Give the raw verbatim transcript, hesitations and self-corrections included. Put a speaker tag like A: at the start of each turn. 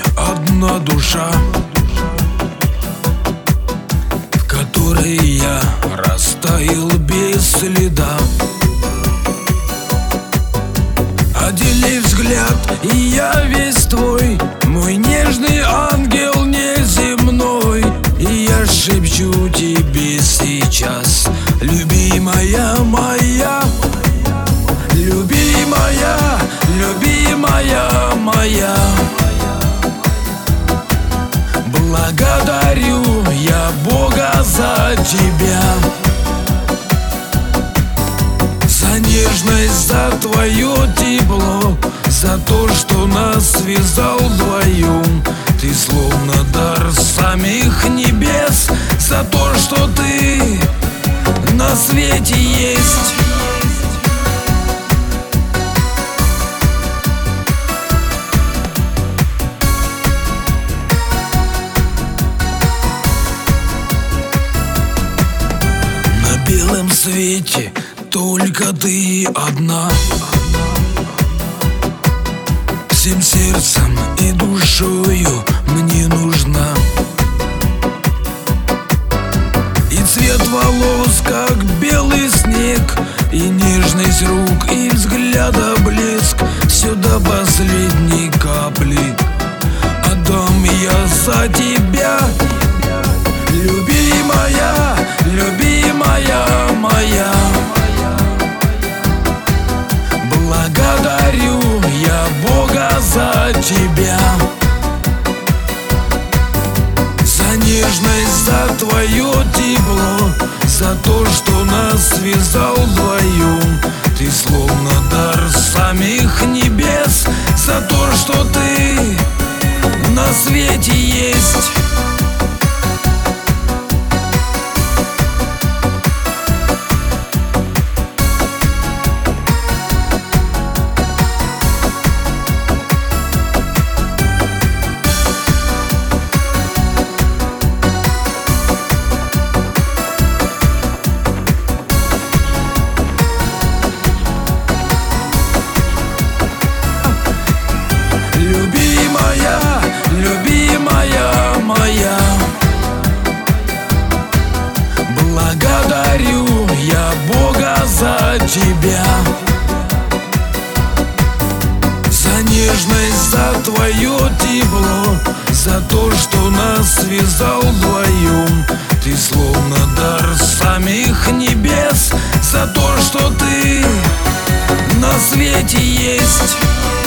A: одна душа, в которой я растаял без следа. Один лишь взгляд, и я весь твой, мой нежный ангел неземной. И я шепчу тебе сейчас: любимая моя, любимая, любимая моя. Благодарю я Бога за тебя, за нежность, за твое тепло, за то, что нас связал вдвоем. Ты словно дар самих небес, за то, что ты на свете есть. На белом свете только ты одна, всем сердцем и душою мне нужна. И цвет волос, как белый снег, и нежность рук, и взгляда блеск. Все до последней капли отдам я за тебя, любимая, любимая моя. Благодарю я Бога за тебя, за нежность, за твое тепло, за то, что нас связал вдвоем. Ты словно дар самих небес, за то, что ты на свете есть. Любимая моя, благодарю я Бога за тебя, за нежность, за твое тепло, за то, что нас связал вдвоем. Ты словно дар самих небес, за то, что ты на свете есть.